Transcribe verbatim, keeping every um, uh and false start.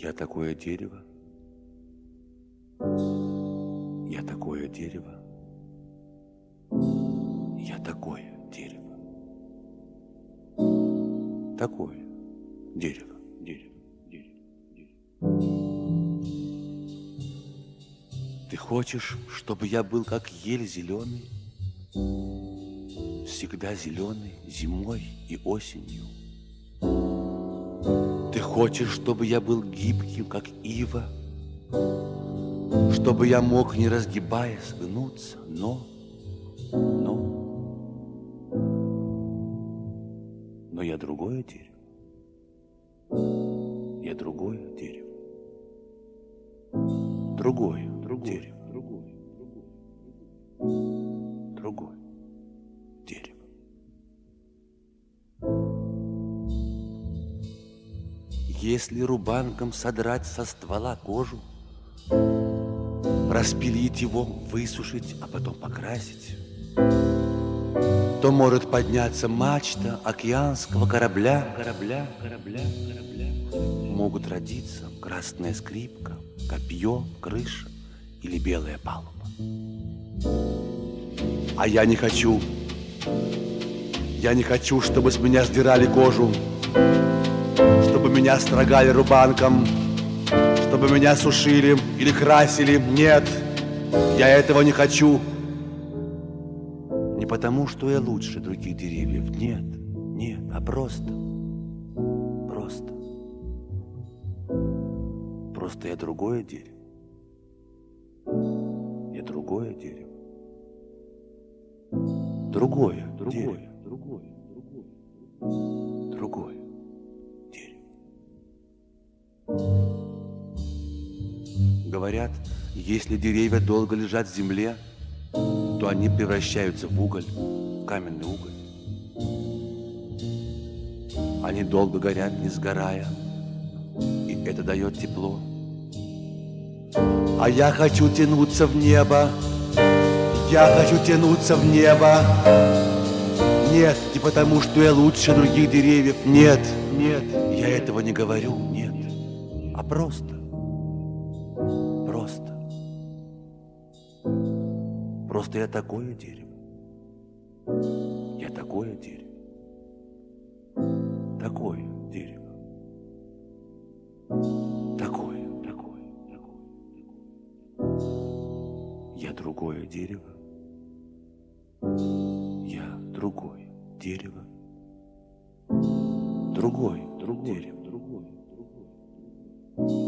Я такое дерево. Я такое дерево. Я такое дерево. Такое дерево, дерево, дерево, дерево. Ты хочешь, чтобы я был как ель зеленый, всегда зеленый зимой и осенью? Ты хочешь, чтобы я был гибким, как ива, чтобы я мог, не разгибаясь, гнуться, но, но, но я другое дерево. Я другое дерево. Другое, другое дерево. Другое, другое, другое дерево. Если рубанком содрать со ствола кожу, распилить его, высушить, а потом покрасить, то может подняться мачта океанского корабля, корабля, корабля, корабля. Могут родиться красная скрипка, копье, крыша или белая палуба. А я не хочу, я не хочу, чтобы с меня сдирали кожу, чтобы меня строгали рубанком, чтобы меня сушили или красили. Нет, я этого не хочу. Не потому, что я лучше других деревьев. Нет, нет, а просто, просто, просто я другое дерево. Я другое дерево. Другое, другое, другое, другое, другое дерево. Говорят, если деревья долго лежат в земле, то они превращаются в уголь, в каменный уголь. Они долго горят, не сгорая, и это дает тепло. А я хочу тянуться в небо, я хочу тянуться в небо. Нет, не потому, что я лучше других деревьев. Нет, нет, я этого не говорю, нет, а просто, просто. Просто я такое дерево. Я такое дерево. Такое дерево. Такое, такое, такое, такое. Я другое дерево. Я другое дерево. Другое, другое дерево, другое, другое.